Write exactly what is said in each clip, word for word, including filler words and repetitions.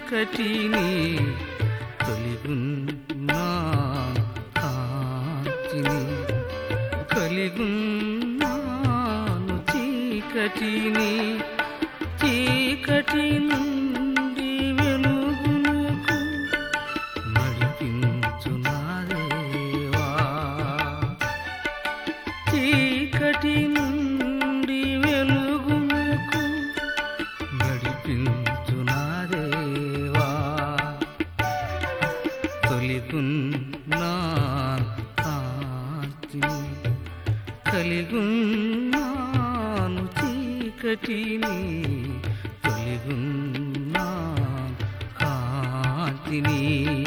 చీకటిని కలిగున్నా కాంతిని కలిగున్నాను చీకటిని చీకటి నుండి వెలుగునకు నడిపించు నా దేవా చీకటి నుండి వెలుగునకు నడిపించు నా దేవా తొలిగున్నా కాంతిని కలిగున్నాను చీకటిని తొలిగున్నా కాంతిని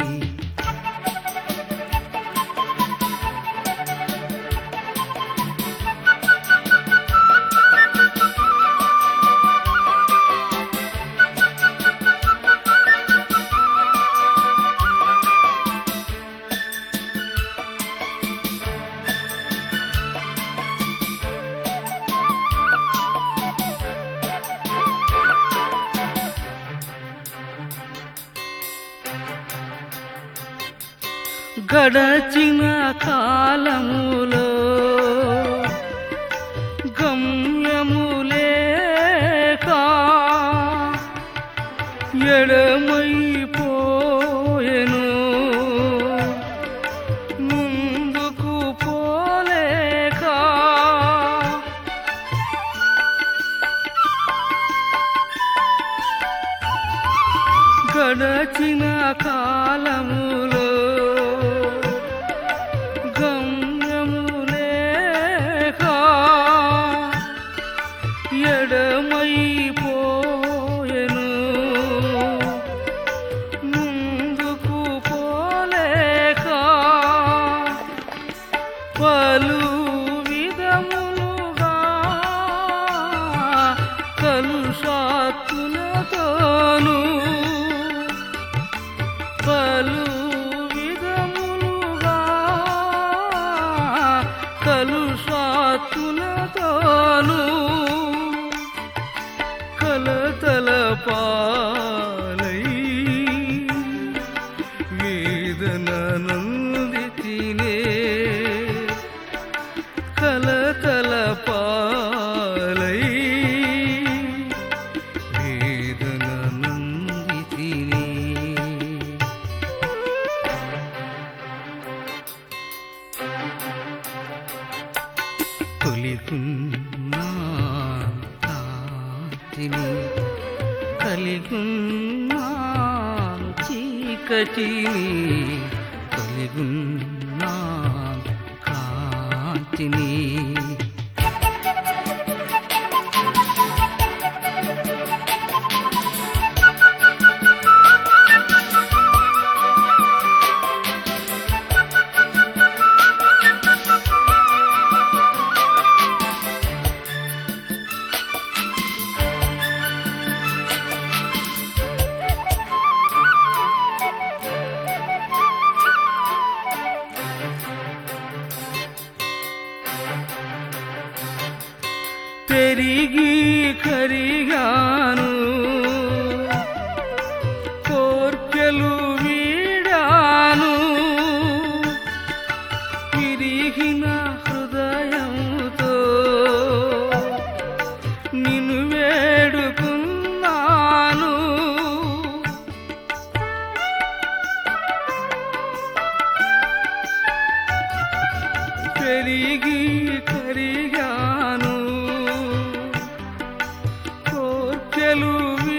గడచిన కాలములో గమ్యములేక ఎడమైపోయెను ముందుకు పోలేక గడచిన కాలములో గమ్యములేక ఎడమైపోయెను ముందుకు పోలేక పలు విధములుగా కలుషాత్తులతోను పలు విధములుగా కలుషాత్తులతోను కలతల పాలై వేదన నందితినే కలతల పాలై వేదన నందితినే తొలిగున్నా కాంతిని కలిగున్నాను చీకటిని కలిగున్నా కాంతిని పెరిగి కరిగాను కోర్కెలు వీడాను విరిగిన హృదయంతో నిన్ను వేడుకున్నాను పెరిగి కరిగాను కోర్కెలు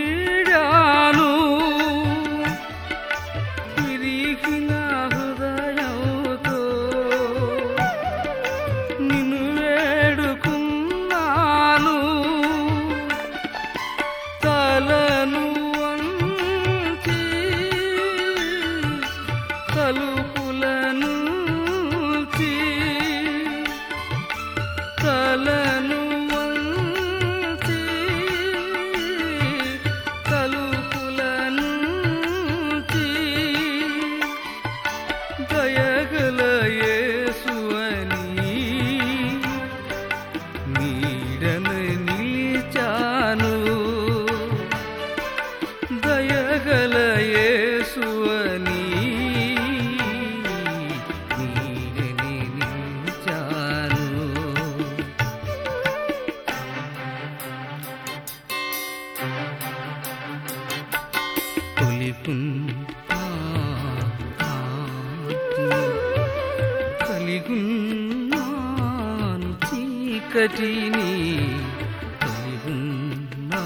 చీకటిని కలిగున్నా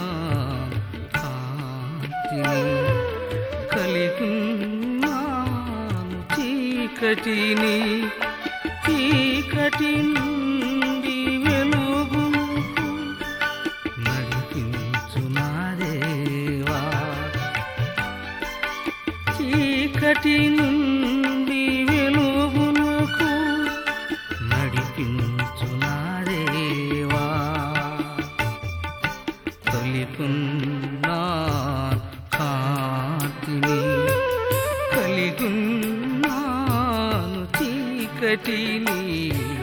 కాంతిని కలిగున్నాను చీకటిని చీకటి నుండి వెలుగుకు నడిపించు నా దేవా చీకటి నుండి వెలుగునకు నడిపించు నా దేవా తొలికున్నా కాంతిని కలిగున్నాను చీకటిని